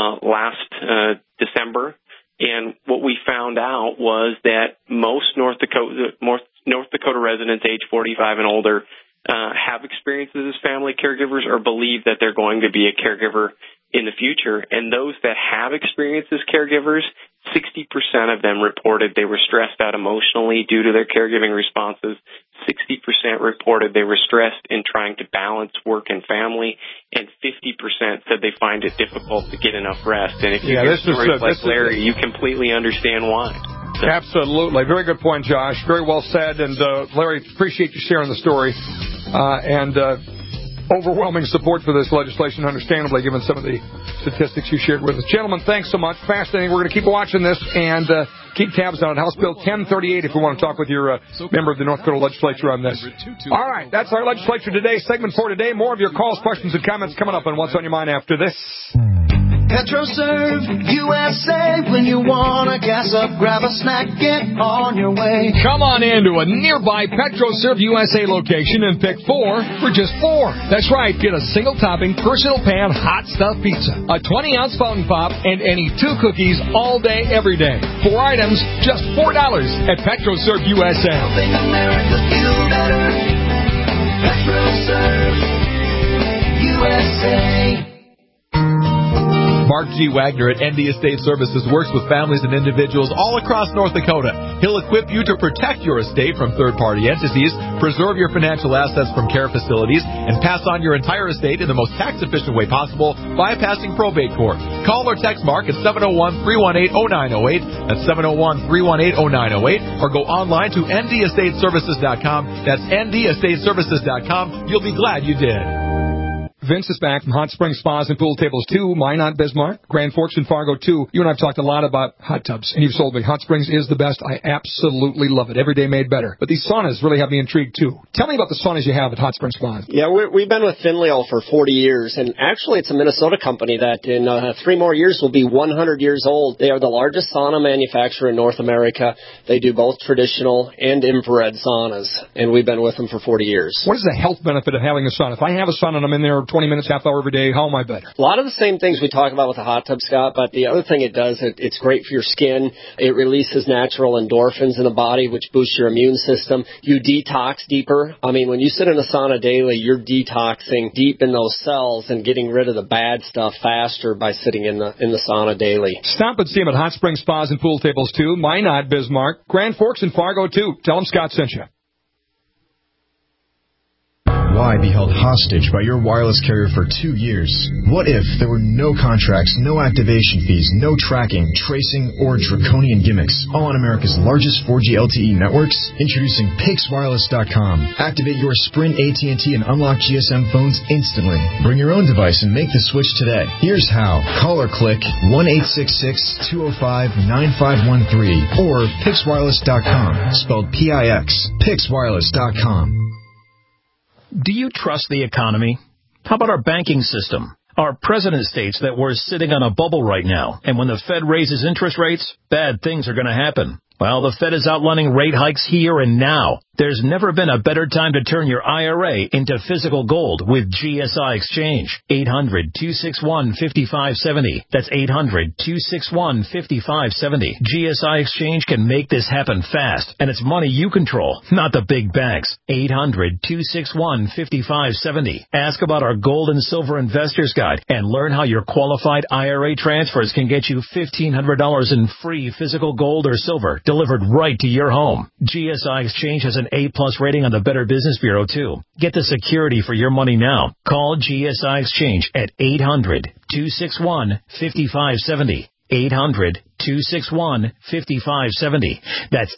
last December, and what we found out was that most North Dakota residents age 45 and older have experiences as family caregivers or believe that they're going to be a caregiver in the future. And those that have experienced as caregivers, 60% of them reported they were stressed out emotionally due to their caregiving responses. 60% reported they were stressed in trying to balance work and family, and 50% said they find it difficult to get enough rest. And if you hear stories like Larry, you completely understand why. So. Absolutely. Very good point, Josh. Very well said. And Larry, appreciate you sharing the story. And overwhelming support for this legislation, understandably, given some of the statistics you shared with us. Gentlemen, thanks so much. Fascinating. We're going to keep watching this and keep tabs on it. House Bill 1038 if we want to talk with your member of the North Dakota legislature on this. All right, that's our legislature today. Segment 4 today. More of your calls, questions, and comments coming up on What's on Your Mind after this. PetroServe USA. When you want to gas up, grab a snack, get on your way. Come on into a nearby PetroServe USA location and pick 4 for just $4. That's right. Get a single topping, personal pan, hot stuff pizza, a 20-ounce fountain pop, and any 2 cookies all day, every day. 4 items, just $4 at PetroServe USA. Helping America feel better. PetroServe USA. Mark G. Wagner at ND Estate Services works with families and individuals all across North Dakota. He'll equip you to protect your estate from third-party entities, preserve your financial assets from care facilities, and pass on your entire estate in the most tax-efficient way possible, bypassing probate court. Call or text Mark at 701-318-0908. That's 701-318-0908. Or go online to ndestateservices.com. That's ndestateservices.com. You'll be glad you did. Vince is back from Hot Springs Spas and Pool Tables 2, Minot, Bismarck, Grand Forks, and Fargo 2. You and I have talked a lot about hot tubs, and you've sold me. Hot Springs is the best. I absolutely love it. Every day made better. But these saunas really have me intrigued, too. Tell me about the saunas you have at Hot Springs Spas. Yeah, we've been with Finleo for 40 years, and actually it's a Minnesota company that in 3 more years will be 100 years old. They are the largest sauna manufacturer in North America. They do both traditional and infrared saunas, and we've been with them for 40 years. What is the health benefit of having a sauna? If I have a sauna and I'm in there 20 minutes, half hour every day, how am I better? A lot of the same things we talk about with the hot tub, Scott, but the other thing it does, it's great for your skin. It releases natural endorphins in the body, which boosts your immune system. You detox deeper. I mean, when you sit in a sauna daily, you're detoxing deep in those cells and getting rid of the bad stuff faster by sitting in the sauna daily. Stop and see them at Hot Springs Spas and Pool Tables 2, Minot, Bismarck, Grand Forks, and Fargo 2. Tell them Scott sent you. Why be held hostage by your wireless carrier for 2 years? What if there were no contracts, no activation fees, no tracking, tracing, or draconian gimmicks, all on America's largest 4G LTE networks? Introducing PixWireless.com. Activate your Sprint, AT&T, and unlock GSM phones instantly. Bring your own device and make the switch today. Here's how. Call or click 1-866-205-9513 or PixWireless.com, spelled P-I-X. PixWireless.com. Do you trust the economy? How about our banking system? Our president states that we're sitting on a bubble right now, and when the Fed raises interest rates, bad things are going to happen. Well, the Fed is outlining rate hikes here and now. There's never been a better time to turn your IRA into physical gold with GSI Exchange. 800-261-5570. That's 800-261-5570. GSI Exchange can make this happen fast, and it's money you control, not the big banks. 800-261-5570. Ask about our Gold and Silver Investors Guide and learn how your qualified IRA transfers can get you $1,500 in free physical gold or silver delivered right to your home. GSI Exchange has an A-plus rating on the Better Business Bureau, too. Get the security for your money now. Call GSI Exchange at 800-261-5570. 800-261-5570. That's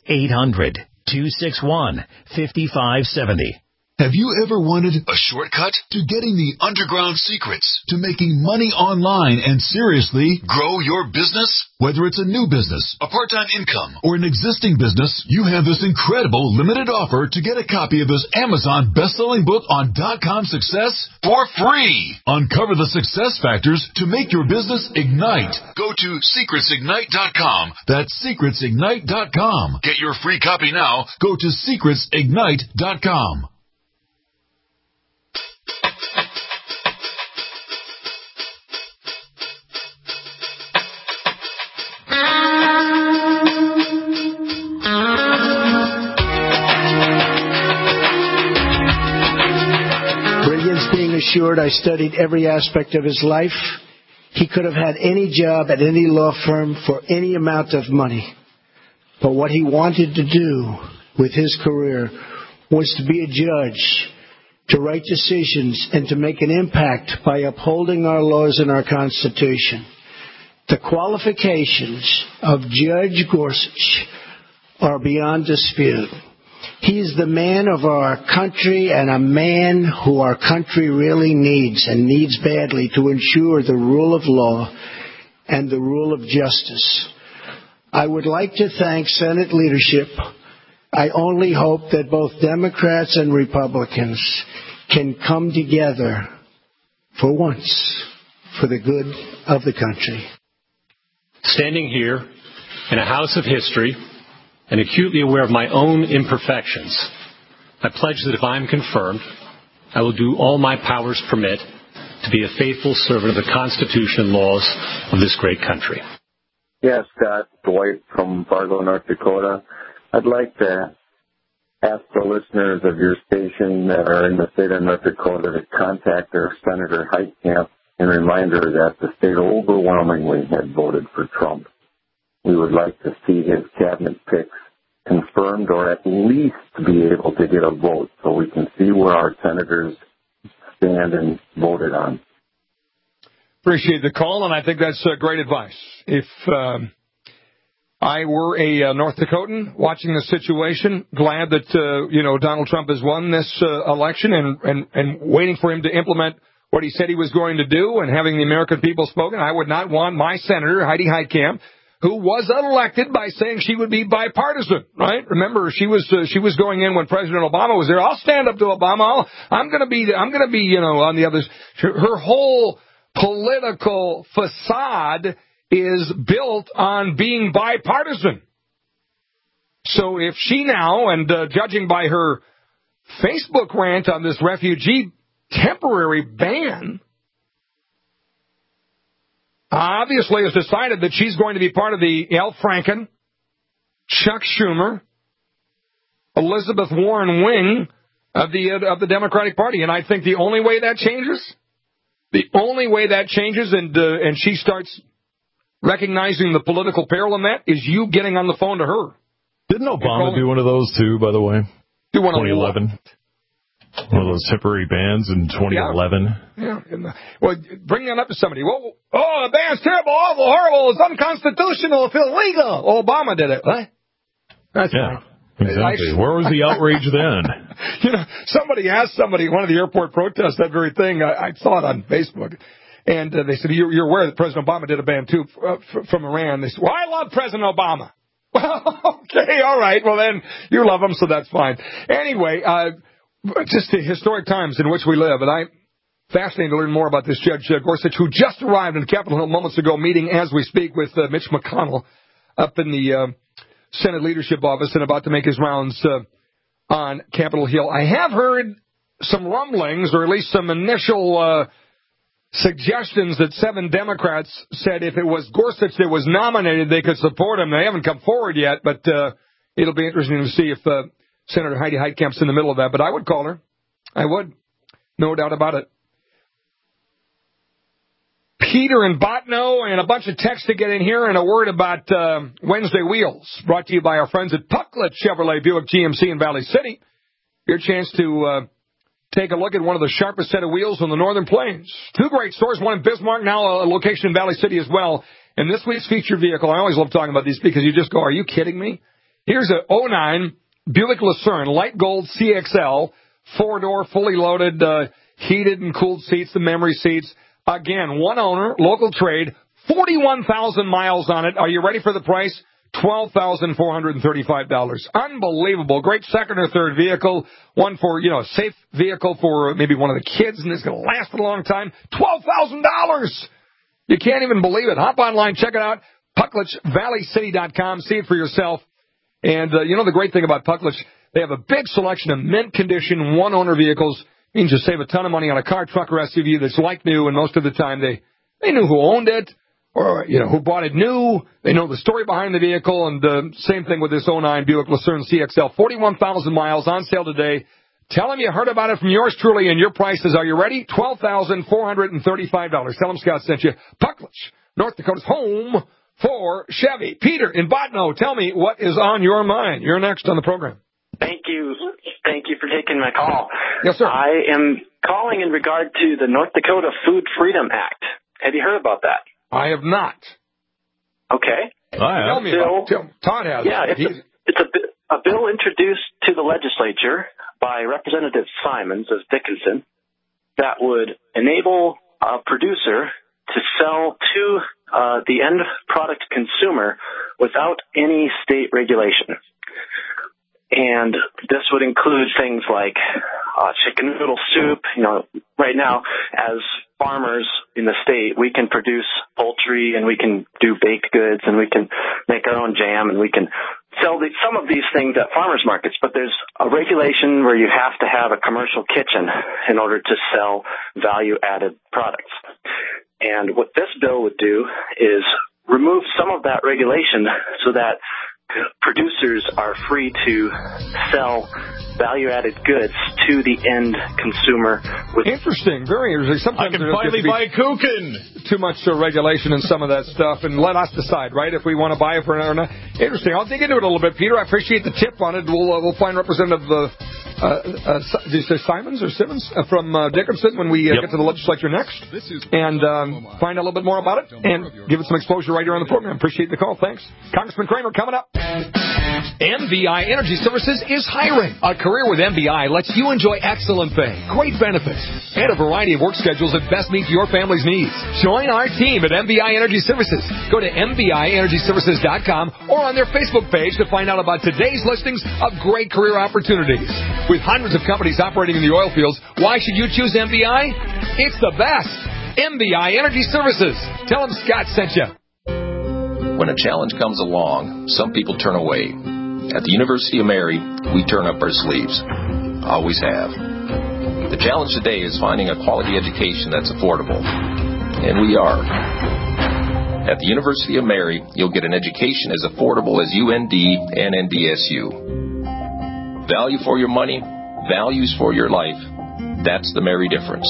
800-261-5570. Have you ever wanted a shortcut to getting the underground secrets to making money online and seriously grow your business? Whether it's a new business, a part-time income, or an existing business, you have this incredible limited offer to get a copy of this Amazon best-selling book on .com success for free. Uncover the success factors to make your business ignite. Go to secretsignite.com. That's secretsignite.com. Get your free copy now. Go to secretsignite.com. Assured I studied every aspect of his life. He could have had any job at any law firm for any amount of money. But what he wanted to do with his career was to be a judge, to write decisions, and to make an impact by upholding our laws and our Constitution. The qualifications of Judge Gorsuch are beyond dispute. He's the man of our country and a man who our country really needs and needs badly to ensure the rule of law and the rule of justice. I would like to thank Senate leadership. I only hope that both Democrats and Republicans can come together for once for the good of the country. Standing here in a house of history and acutely aware of my own imperfections, I pledge that if I am confirmed, I will do all my powers permit to be a faithful servant of the Constitution and laws of this great country. Yes, Scott, Dwight from Fargo, North Dakota. I'd like to ask the listeners of your station that are in the state of North Dakota to contact our Senator Heitkamp in reminder that the state overwhelmingly had voted for Trump. We would like to see his cabinet picks confirmed or at least be able to get a vote so we can see where our senators stand and voted on. Appreciate the call, and I think that's great advice. If I were a North Dakotan watching the situation, glad that Donald Trump has won this election and waiting for him to implement what he said he was going to do and having the American people spoken, I would not want my senator, Heidi Heitkamp, who was elected by saying she would be bipartisan, right? Remember, she was going in when President Obama was there. I'll stand up to Obama. I'm going to be, on the others. Her whole political facade is built on being bipartisan. So if she now, and judging by her Facebook rant on this refugee temporary ban, obviously has decided that she's going to be part of the Al Franken, Chuck Schumer, Elizabeth Warren wing of the Democratic Party. And I think the only way that changes, and she starts recognizing the political peril in that, is you getting on the phone to her. Didn't Obama do one of those too, by the way? Do one 2011. One of those temporary bans in 2011. Yeah. Well, bring that up to somebody. Well, the ban's terrible, awful, horrible. It's unconstitutional. It's illegal. Obama did it. What? That's fine. Exactly. Where was the outrage then? Somebody asked one of the airport protests, that very thing. I saw it on Facebook. And they said, you're aware that President Obama did a ban, too, from Iran. They said, well, I love President Obama. Well, okay, all right. Well, then you love him, so that's fine. Anyway, just the historic times in which we live. And I'm fascinated to learn more about this Judge Gorsuch, who just arrived in Capitol Hill moments ago, meeting as we speak with Mitch McConnell up in the Senate Leadership Office and about to make his rounds on Capitol Hill. I have heard some rumblings, or at least some initial suggestions that 7 Democrats said if it was Gorsuch that was nominated, they could support him. They haven't come forward yet, but it'll be interesting to see if Senator Heidi Heitkamp's in the middle of that. But I would call her. I would. No doubt about it. Peter and Botno and a bunch of texts to get in here, and a word about Wednesday Wheels, brought to you by our friends at Pucklet Chevrolet Buick GMC in Valley City. Your chance to take a look at one of the sharpest set of wheels on the Northern Plains. 2 great stores, one in Bismarck, now a location in Valley City as well. And this week's featured vehicle, I always love talking about these because you just go, are you kidding me? Here's a 09 Buick Lucerne, light gold CXL, 4-door, fully loaded, heated and cooled seats, the memory seats. Again, one owner, local trade, 41,000 miles on it. Are you ready for the price? $12,435. Unbelievable. Great second or third vehicle. One for, a safe vehicle for maybe one of the kids, and it's going to last a long time. $12,000. You can't even believe it. Hop online, check it out. PucklichValleyCity.com. See it for yourself. And, the great thing about Pucklich, they have a big selection of mint condition, one-owner vehicles. Means you save a ton of money on a car, truck, or SUV that's like new, and most of the time they knew who owned it or, who bought it new. They know the story behind the vehicle, and same thing with this 09 Buick Lucerne CXL. 41,000 miles on sale today. Tell them you heard about it from yours truly, and your prices, are you ready? $12,435. Tell them Scott sent you. Pucklich, North Dakota's home for Chevy. Peter in Botno, tell me what is on your mind. You're next on the program. Thank you. Thank you for taking my call. Yes, sir. I am calling in regard to the North Dakota Food Freedom Act. Have you heard about that? I have not. Okay. Tell me about it. Todd has. Yeah, it's a bill introduced to the legislature by Representative Simons of Dickinson that would enable a producer to sell to the end product consumer without any state regulation. And this would include things like chicken noodle soup. You know, right now, as farmers in the state, we can produce poultry and we can do baked goods and we can make our own jam and we can sell some of these things at farmers markets. But there's a regulation where you have to have a commercial kitchen in order to sell value-added products. And what this bill would do is remove some of that regulation so that producers are free to sell value-added goods to the end consumer. Interesting, very interesting. Sometimes I can finally buy Kuchen. Too much regulation in some of that stuff, and let us decide, right, if we want to buy it for or not. Interesting. I'll dig into it a little bit, Peter. I appreciate the tip on it. We'll find Representative did you say Simons or Simmons from Dickinson when we get to the legislature next, and find out a little bit more about it and give it some exposure right here on the program. Appreciate the call. Thanks. Congressman Kramer coming up. MBI Energy Services is hiring. A career with MBI lets you enjoy excellent pay, great benefits, and a variety of work schedules that best meet your family's needs. Join our team at MBI Energy Services. Go to MBIEnergyServices.com or on their Facebook page to find out about today's listings of great career opportunities. With hundreds of companies operating in the oil fields, why should you choose MBI? It's the best. MBI Energy Services. Tell them Scott sent you. When a challenge comes along, some people turn away. At the University of Mary, we turn up our sleeves. Always have. The challenge today is finding a quality education that's affordable. And we are. At the University of Mary, you'll get an education as affordable as UND and NDSU. Value for your money, values for your life. That's the Mary difference.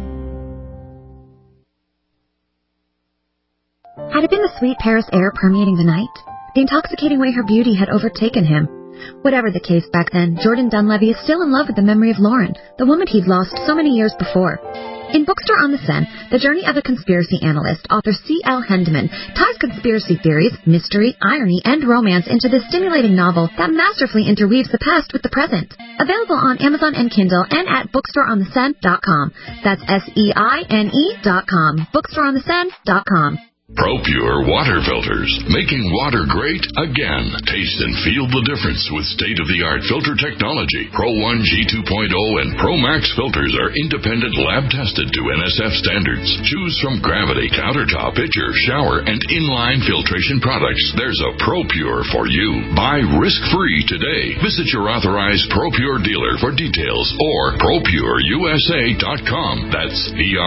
Had it been the sweet Paris air permeating the night? The intoxicating way her beauty had overtaken him? Whatever the case back then, Jordan Dunleavy is still in love with the memory of Lauren, the woman he'd lost so many years before. In Bookstore on the Seine, the journey of a conspiracy analyst, author C.L. Hendeman ties conspiracy theories, mystery, irony, and romance into this stimulating novel that masterfully interweaves the past with the present. Available on Amazon and Kindle and at bookstoreontheseine.com. That's SEINE.com. Bookstoreontheseine.com. ProPure water filters, making water great again. Taste and feel the difference with state-of-the-art filter technology. Pro 1 G2.0 and Pro Max filters are independent lab-tested to NSF standards. Choose from Gravity, Countertop, Pitcher, Shower, and Inline filtration products. There's a ProPure for you. Buy risk-free today. Visit your authorized ProPure dealer for details or ProPureUSA.com. That's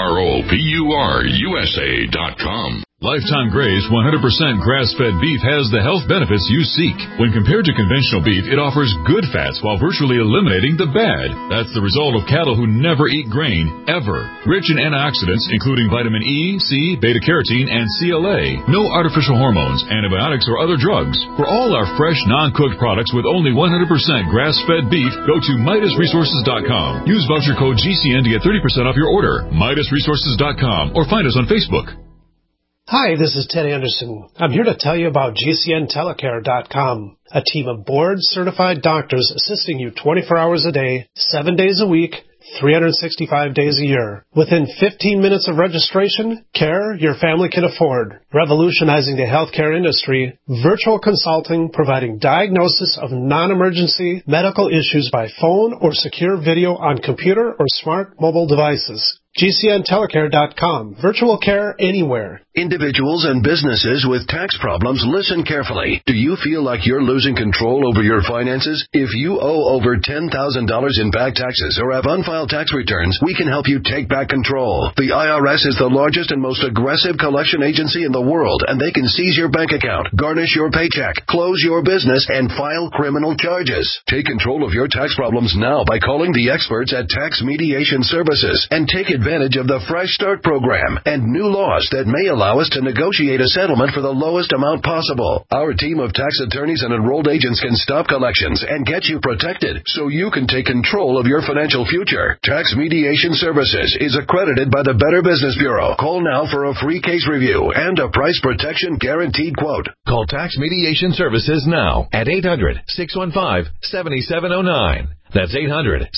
ProPureUSA.com. Lifetime Graze 100% grass-fed beef has the health benefits you seek. When compared to conventional beef, it offers good fats while virtually eliminating the bad. That's the result of cattle who never eat grain, ever. Rich in antioxidants, including vitamin E, C, beta-carotene, and CLA. No artificial hormones, antibiotics, or other drugs. For all our fresh, non-cooked products with only 100% grass-fed beef, go to MidasResources.com. Use voucher code GCN to get 30% off your order. MidasResources.com or find us on Facebook. Hi, this is Ted Anderson. I'm here to tell you about GCNTelecare.com, a team of board-certified doctors assisting you 24 hours a day, 7 days a week, 365 days a year. Within 15 minutes of registration, care your family can afford. Revolutionizing the healthcare industry, virtual consulting providing diagnosis of non-emergency medical issues by phone or secure video on computer or smart mobile devices. GCNTelecare.com. Virtual care anywhere. Individuals and businesses with tax problems, listen carefully. Do you feel like you're losing control over your finances? If you owe over $10,000 in back taxes or have unfiled tax returns, we can help you take back control. The IRS is the largest and most aggressive collection agency in the world, and they can seize your bank account, garnish your paycheck, close your business, and file criminal charges. Take control of your tax problems now by calling the experts at Tax Mediation Services and take advantage of the Fresh Start program and new laws that may allow allow us to negotiate a settlement for the lowest amount possible. Our team of tax attorneys and enrolled agents can stop collections and get you protected so you can take control of your financial future. Tax Mediation Services is accredited by the Better Business Bureau. Call now for a free case review and a price protection guaranteed quote. Call Tax Mediation Services now at 800-615-7709. That's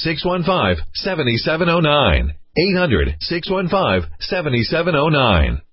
800-615-7709. 800-615-7709.